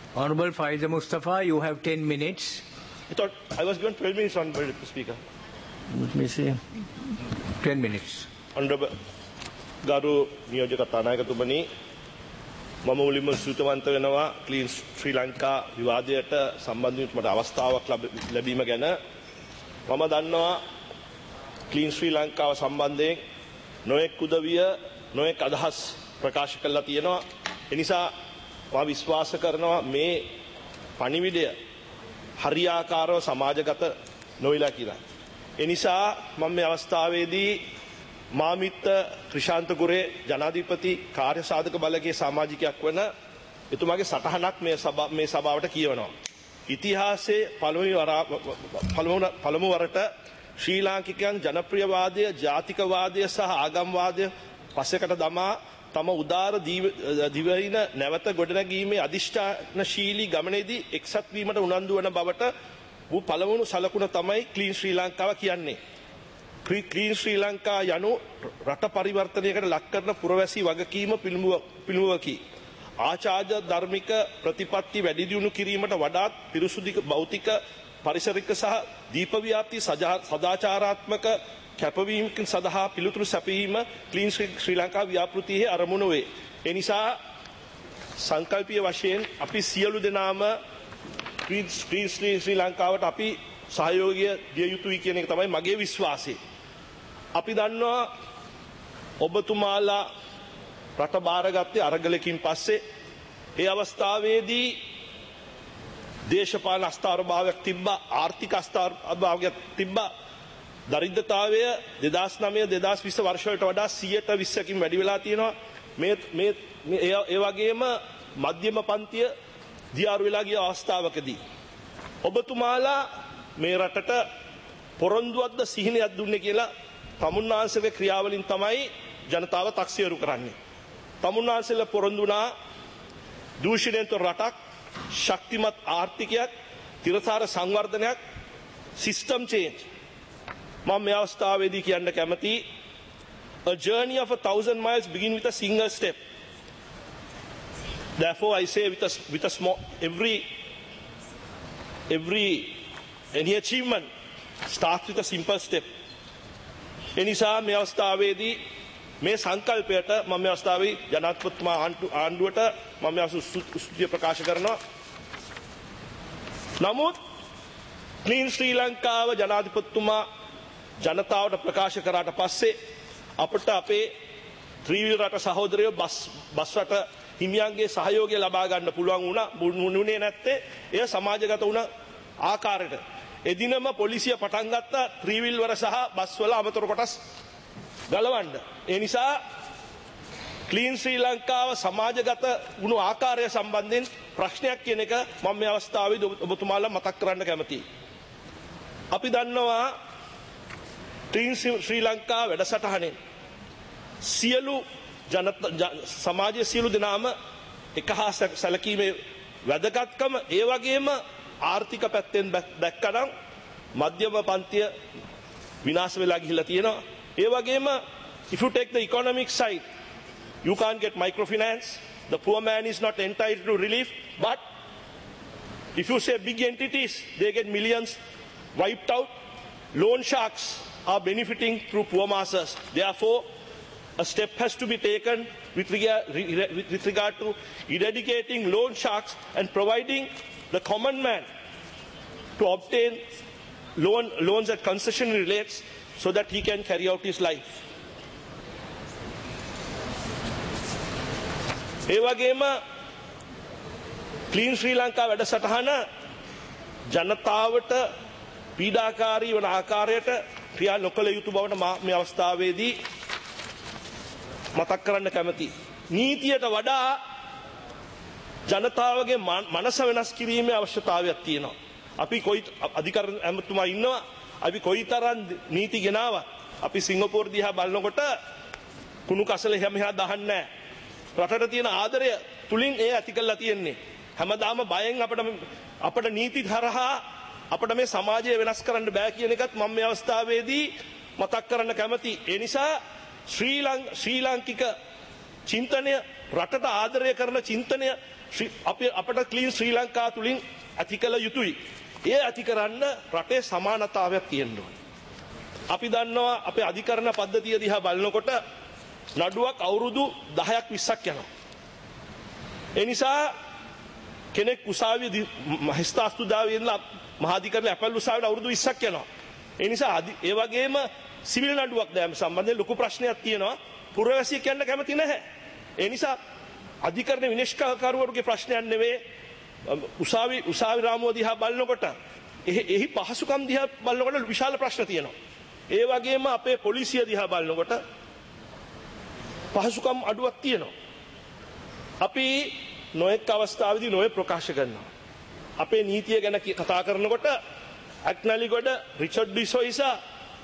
Honorable Faiza Mustafa, you have 10 minutes. I thought I was given 12 minutes, Honorable Speaker. Let me see. 10 minutes. Honorable Garu Niyojaka Tanayakatumani, මම මුලින්ම සූතවන්ත වෙනවා clean ශ්‍රී ලංකා විවාදයට සම්බන්ධ වීමට අවස්ථාවක් ලැබීම ගැන. මම දන්නවා ක්ලීන් ශ්‍රී ලංකාව සම්බන්ධයෙන් නොයෙක් උදවිය නොයෙක් අදහස් ප්‍රකාශ කළා තියෙනවා. ඒ නිසා මම විශ්වාස කරනවා මේ පණිවිඩය හරියාකාරව සමාජගත නොවිලා කියලා. ඒ නිසා මම මේ අවස්ථාවේදී මාමිත්ත ක්‍රිෂාන්ත ගුරේ ජනාධිපති කාර්ය සාධක බලකයේ සමාජිකයෙක් වන එතුමාගේ සටහනක් මේ සභාවට කියවනවා. ඉතිහාසයේ පළමු වරට ශ්‍රී ලාංකිකයන් ජනප්‍රියවාදය, ජාතිකවාදය සහ ආගම්වාදය පසෙකට දමා තම උදාර දිවයින නැවත ගොඩනැගීමේ අධිෂ්ඨානශීලී ගමනේදී එක්සත් වීමට උනන්දු වන බවට වූ පළමුණු සලකුණ තමයි ක්ලීන් ශ්‍රී ලංකාව කියන්නේ. ක්ලීන් ශ්‍රී ලංකා යනු රට පරිවර්තනයකට ලක් කරන පුරවැසි වගකීම පිළිමුවකි. ආචාර්ය ධර්මික ප්‍රතිපත්ති වැඩි දියුණු කිරීමට වඩාත් පිරිසුදු භෞතික පරිසරික සහ දීපව්‍යාප්ති සදාචාරාත්මක කැපවීමකින් සඳහා පිළිතුරු සැපයීම ක්ලීන් ශ්‍රී ලංකා ව්‍යාපෘතියේ අරමුණ වේ. ඒ නිසා සංකල්පීය වශයෙන් අපි සියලු දෙනාම ක්ලීන් ශ්‍රී ලංකාවට අපි සහයෝගය දිය යුතුයි කියන එක තමයි මගේ විශ්වාසය. අපි දන්නවා ඔබතුමාලා රට බාරගත්තේ අරගලකින් පස්සේ. ඒ අවස්ථාවේදී දේශපාලන අස්ථාරභාවයක් තිබ්බා, ආර්ථික අස්ථාරභාවයක් තිබ්බා. දරිද්‍රතාවය 2009-2020 වර්ෂවලට වඩා 120කින් වැඩි වෙලා තියෙනවා. ඒ වගේම මධ්‍යම පන්තිය දියාරු වෙලා ගිය අවස්ථාවකදී ඔබතුමාලා මේ රටට පොරොන්දුවක්ද සිහිනයක් දුන්නේ කියලා තමුන්නාන්සේගේ ක්‍රියාවලින් තමයි ජනතාව තක්සේරු කරන්නේ. තමුන්නාන්සේලා පොරොන්දු වුණා දූෂණයෙන් තොර රටක්, ශක්තිමත් ආර්ථිකයක්, තිරසාර සංවර්ධනයක්, සිස්ටම් චේන්ජ්. මම මේ අවස්ථාවේදී කියන්න කැමති a journey of 1,000 miles begin with a single step. Therefore I say with a small any achievement starts with a simple step. ඒ නිසා මේ අවස්ථාවේදී මේ සංකල්පයට මම මේ අවස්ථාවේ ජනාධිපතිතුමා ආණ්ඩුවට මම මේ ස්තුතිය ප්‍රකාශ කරනවා. නමුත් ක්ලීන් ශ්‍රී ලංකාව ජනාධිපතිතුමා ජනතාවට ප්‍රකාශ කරාට පස්සේ අපට අපේ ත්‍රිවිධ රට සහෝදරයෝ බස් රට හිමියන්ගේ සහයෝගය ලබා ගන්න පුළුවන් වුණේ නැත්තේ එය සමාජගත වුණ ආකාරයට. එදිනම පොලිසිය පටන් ගත්ත ත්‍රිවිල් වල සහ බස් වල අමතර කොටස් ගලවන්න. ඒ නිසා ක්ලීන් ශ්‍රී ලංකාව සමාජගත වුණු ආකාරය සම්බන්ධයෙන් ප්‍රශ්නයක් කියන එක මම මේ අවස්ථාවේදී ඔබතුමාලා මතක් කරන්න කැමතියි. අපි දන්නවා ක්ලීන් ශ්‍රී ලංකා වැඩසටහනෙන් සියලු සමාජයේ සියලු දෙනාම එක හා සැලකීමේ වැදගත්කම, ඒ වගේම ආර්ථික පැත්තෙන් දැක්කනම් මධ්‍යම පන්තිය විනාශ වෙලා ගිහිල්ලා තියෙනවා. ඒ වගේම if you take the economic side, you can't get microfinance, the poor man is not entitled to relief, but if you say big entities, they get millions wiped out. Loan sharks are benefiting through poor masses. Therefore a step has to be taken with regard to eradicating loan sharks and providing the common man to obtain loans at concessionary rates so that he can carry out his life. ඒ වගේම clean ශ්‍රී ලංකා වැඩසටහන ජනතාවට පීඩාකාරී වන ආකාරයට ක්‍රියා නොකළ යුතු බවට මේ අවස්ථාවේදී මතක් කරන්න කැමතියි. නීතියට වඩා ජනතාවගේ මනස වෙනස් කිරීමේ අවශ්‍යතාවයක් තියෙනවා. අපි කොයි අධිකරණ ඇමතුමා ඉන්නවා, අපි කොයිතරම් නීති ගෙනාවා, අපි සිංගප්පූරු දිහා බලනකොට කුණු කසල හැමහා දහන්නේ නැහැ. රටට තියෙන ආදරය තුලින් ඒ ඇති කළා තියෙන්නේ. හැමදාම බයෙන් අපට නීති හරහා අපට මේ සමාජය වෙනස් කරන්න බෑ කියන එකත් මම මේ අවස්ථාවේදී මතක් කරන්න කැමතියි. ඒ නිසා ශ්‍රී ලාංකික චින්තනය, රටට ආදරය කරන චින්තනය අපට ක්ලීන් ශ්‍රී ලංකා තුලින් ඇති කළ යුතුයි. ඒ ඇති කරන්න රටේ සමානතාවයක් තියෙන්න ඕනේ. අපි දන්නවා අපේ අධිකරණ පද්ධතිය දිහා බලනකොට නඩුවක් අවුරුදු 10ක් 20ක් යනවා. ඒ නිසා කෙනෙක් උසාවියේ මහේස්ත්‍රාස්තුදාවේ ඉඳලා මහාධිකරණ අපල් උසාවියට අවුරුදු 20ක් යනවා. ඒ නිසා ඒ වගේම සිවිල් නඩුවක් දැම සම්බන්ධයෙන් ලොකු ප්‍රශ්නයක් තියෙනවා. පුරවැසිය කියන්න කැමති නැහැ. ඒ නිසා අධිකරණ විනිශ්චයකාරවරුගේ ප්‍රශ්නයක් නෙවෙයි උසාවි රාමුව දිහා බලනකොට එහි පහසුකම් දිහා බලනකොට විශාල ප්‍රශ්න තියෙනවා. ඒ වගේම අපේ පොලිසිය දිහා බලනකොට පහසුකම් අඩුවක් තියෙනවා. අපි නොඑක් අවස්ථාවේදී නොයේ ප්‍රකාශ කරනවා. අපේ නීතිය ගැන කතා කරනකොට අක්නලිගොඩ රිචඩ් ඩිසොයිසා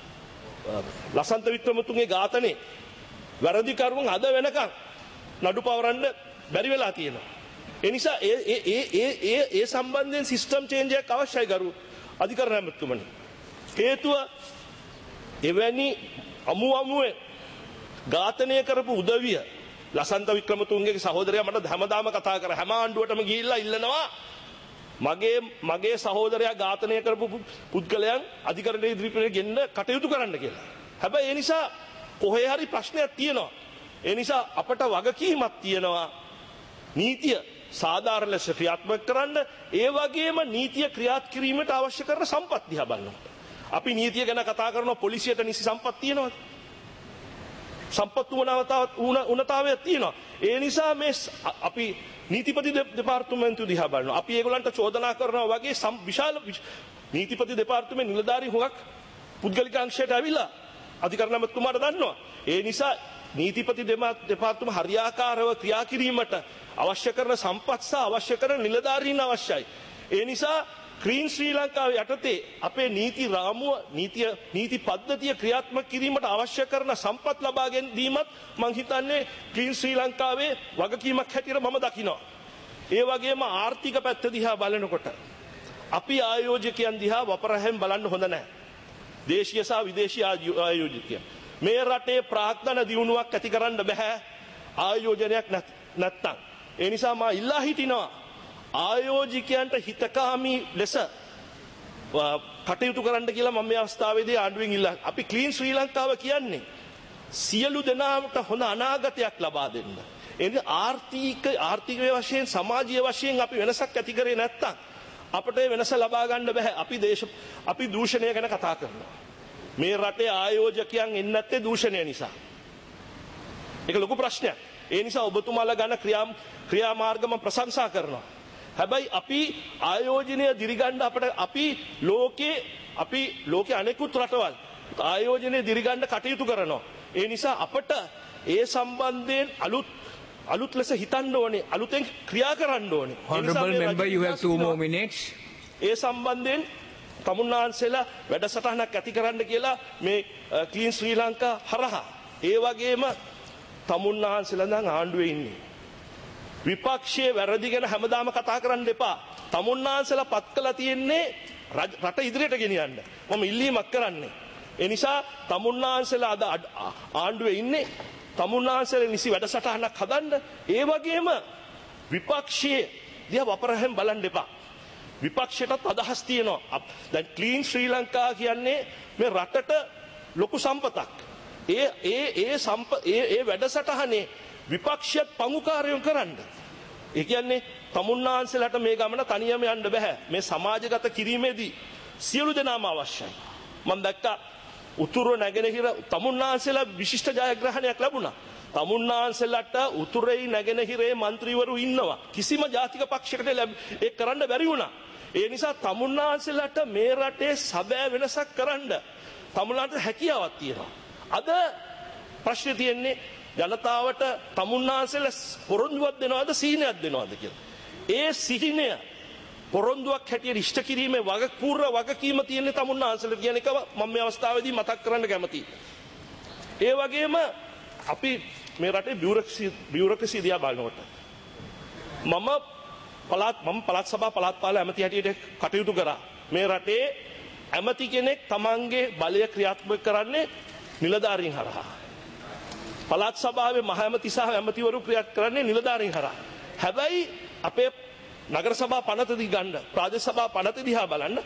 ලසන්ත වික්‍රමතුන්ගේ ඝාතනයේ වැරදිකරුවන් අද වෙනකන් නඩු පවරන්න බැරි වෙලා තියෙනවා. ඒ නිසා ඒ සම්බන්ධයෙන් සිස්ටම් චේන්ජ් එකක් අවශ්‍යයි ගරු අධිකරණ ඇමතුමනි. හේතුව එවැනි අමුවේ ඝාතනය කරපු උදවිය ලසන්ත වික්‍රමතුන්ගේ සහෝදරයා මට හැමදාම කතා කර හැම ආණ්ඩුවටම ගිහිල්ලා ඉල්ලනවා මගේ සහෝදරයා ඝාතනය කරපු පුද්ගලයන් අධිකරණයේ ඉදිරිපිට ගෙන්න කටයුතු කරන්න කියලා. හැබැයි ඒ නිසා කොහේ හරි ප්‍රශ්නයක් තියෙනවා. ඒ නිසා අපට වගකීමක් තියෙනවා නීතිය සාධාරණ ලෙස ක්‍රියාත්මක කරන්න. ඒ වගේම නීතිය ක්‍රියාත් කිරීමට අවශ්‍ය කරන සම්පත් දිහා බලනවා. අපි නීතිය ගැන කතා කරනවා පොලිසියට නිසි සම්පත් තියෙනවද? සම්පත් උණතාවයක් තියෙනවා. ඒ නිසා මේ අපි නීතිපති දෙපාර්තමේන්තුව දිහා බලනවා. අපි ඒගොල්ලන්ට චෝදනා කරනවා වගේ විශාල නීතිපති දෙපාර්තමේන්තුවේ නිලධාරී හුඟක් පුද්ගලික අංශයට ඇවිල්ලා අධිකරණ ඇමතුමාට දන්නවා. ඒ නිසා නීතිපති දෙපාර්තම හරියාකාරව ක්‍රියා කිරීමට අවශ්‍ය කරන සම්පත් සහ අවශ්‍ය කරන නිලධාරීන් අවශ්‍යයි. ඒ නිසා ක්‍රීන් ශ්‍රී ලංකාව යටතේ අපේ නීති රාමුව නීති පද්ධතිය ක්‍රියාත්මක කිරීමට අවශ්‍ය කරන සම්පත් ලබා ගැනීමත් මං හිතන්නේ ක්‍රීන් ශ්‍රී ලංකාවේ වගකීමක් හැටියට මම දකිනවා. ඒ වගේම ආර්ථික පැත්ත දිහා බලනකොට අපි ආයෝජකයන් දිහා වපරැහෙන් බලන්න හොඳ නැහැ. දේශීය සහ විදේශීය ආයෝජකයන් මේ රටේ ප්‍රාග්ධන දියුණුවක් ඇති කරන්න බෑ ආයෝජනයක් නැත්තම්. ඒ නිසා මා ඉල්ලා හිටිනවා ආයෝජකයන්ට හිතකාමී ලෙස කටයුතු කරන්න කියලා මම මේ අවස්ථාවේදී ආණ්ඩුවෙන් ඉල්ලා. අපි ක්ලීන් ශ්‍රී ලංකාව කියන්නේ සියලු දෙනාට හොඳ අනාගතයක් ලබා දෙන්න. එනිසා ආර්ථික වශයෙන් සමාජීය වශයෙන් අපි වෙනසක් ඇති කරේ නැත්තම් අපිට වෙනස ලබා ගන්න බෑ. අපි දූෂණය ගැන කතා කරනවා. මේ රටේ ආයෝජකයන් එන්නේ නැත්තේ දූෂණය නිසා. ඒක ලොකු ප්‍රශ්නයක්. ඒ නිසා ඔබතුමාලා ගන්න ක්‍රියාමාර්ග මම ප්‍රශංසා කරනවා. හැබැයි අපි ආයෝජනය දිරිගන්න අපි ලෝකේ අනෙකුත් රටවල් ආයෝජනය දිරිගන්න කටයුතු කරනවා. ඒ නිසා අපට ඒ සම්බන්ධයෙන් අලුත් ලෙස හිතන්න ඕනේ, අලුතෙන් ක්‍රියා කරන්න ඕනේ. Honorable member, you have 2 more minutes. ඒ සම්බන්ධයෙන් තමුන්නාන්සේලා වැඩසටහනක් ඇති කරන්න කියලා මේ ක්ලීන් ශ්‍රී ලංකා හරහා. ඒ වගේම තමුන්නාන්සේලා නම් ආණ්ඩුවේ ඉන්නේ. විපක්ෂයේ වැරදි ගැන හැමදාම කතා කරන්න එපා. තමුන්නාන්සේලා පත් කළා තියෙන්නේ රට ඉදිරියට ගෙනියන්න. මම ඉල්ලීමක් කරන්නේ. ඒ නිසා තමුන්නාන්සේලා අද ආණ්ඩුවේ ඉන්නේ. තමුන්නාන්සේලා නිසි වැඩසටහනක් හදන්න. ඒ වගේම විපක්ෂයේ දිහා වපරැහෙන් බලන්න එපා. විපක්ෂයටත් අදහස් තියෙනවා. දැන් ක්ලීන් ශ්‍රී ලංකා කියන්නේ මේ රටට ලොකු සම්පතක්. ඒ වැඩසටහනේ විපක්ෂයත් පංගුකාරයෝ කරන්න. ඒ කියන්නේ තමුන්නාන්සේලාට මේ ගමන තනියම යන්න බෑ. මේ සමාජගත කිරීමේදී සියලු දෙනාම අවශ්‍යයි. මම දැක්කා උතුරු නැගෙනහිර තමුන්නාන්සේලා විශිෂ්ට ජයග්‍රහණයක් ලැබුණා. තමුන්නාන්සේලාට උතුරේ නැගෙනහිරේ മന്ത്രിවරු ඉන්නවා. කිසිම ජාතික පක්ෂයකට ඒක කරන්න බැරි වුණා. ඒ නිසා තමුන්නාන්සේලාට මේ රටේ සැබෑ වෙනසක් කරන්න තමුන්ලාට හැකියාවක් තියෙනවා. අද ප්‍රශ්නේ තියෙන්නේ ජනතාවට තමුන්නාන්සේලා පොරොන්දුවක් දෙනවද සීනයක් දෙනවද කියලා. ඒ සිහිනය පොරොන්දුවක් හැටියට ඉෂ්ට කිරීමේ පූර්ව වගකීම තියෙන තමුන්නාන්සේලා කියන එක මම මේ අවස්ථාවේදී මතක් කරන්න කැමතියි. ඒ වගේම අපි මේ රටේ බියුරොක්‍රසි දිහා බලනකොට මම පළාත් සභා පළාත් පාලන ඇමති හැටියට කටයුතු කරා. මේ රටේ ඇමති කෙනෙක් තමන්ගේ බලය ක්‍රියාත්මක කරන්නේ නිලධාරීන් හරහා. පළාත් සභාවේ මහ ඇමති සහ ඇමතිවරු ක්‍රියා කරන්නේ නිලධාරීන් හරහා. හැබැයි අපේ නගර සභා පනතදී ගන්න ප්‍රාදේශ සභා පනත දිහා බලන්න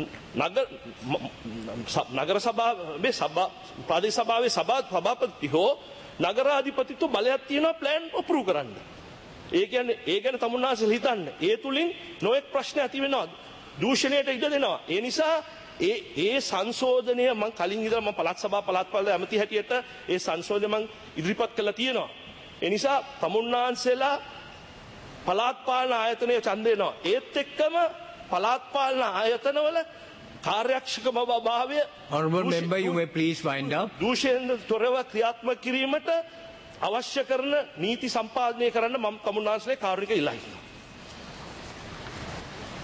නගර සභාවේ ප්‍රාදේශ සභාවේ සභාපති හෝ නගරාධිපතිතු බලයක් තියෙනවා ප්ලෑන් අප්‍රූව් කරන්න. ඒ කියන්නේ ඒ ගැන තමුන්නාසල හිතන්න. ඒ තුලින් නොඑක් ප්‍රශ්න ඇති වෙනවා. දූෂණයට ඉඩ දෙනවා. ඒ නිසා ඒ සංශෝධනය මම කලින් ඉඳලා මම පළාත් සභා පළාත්පාල ඇමති හැටියට ඒ සංශෝධනය මම ඉදිරිපත් කළා තියෙනවා. ඒ නිසා තමුන්නාන්සලා පළාත් පාලන ආයතනයේ ඡන්ද දෙනවා. ඒත් එක්කම පළාත් පාලන ආයතනවල කාර්යක්ෂම භාවය Honorable member, you may please wind up. දූෂණයෙන් තොරව ක්‍රියාත්මක කිරීමට අවශ්‍ය කරන නීති සම්පාදනය කරන්න මම තමුන්නාන්සලේ කාර්යනික ඉල්ලා හිටිනවා.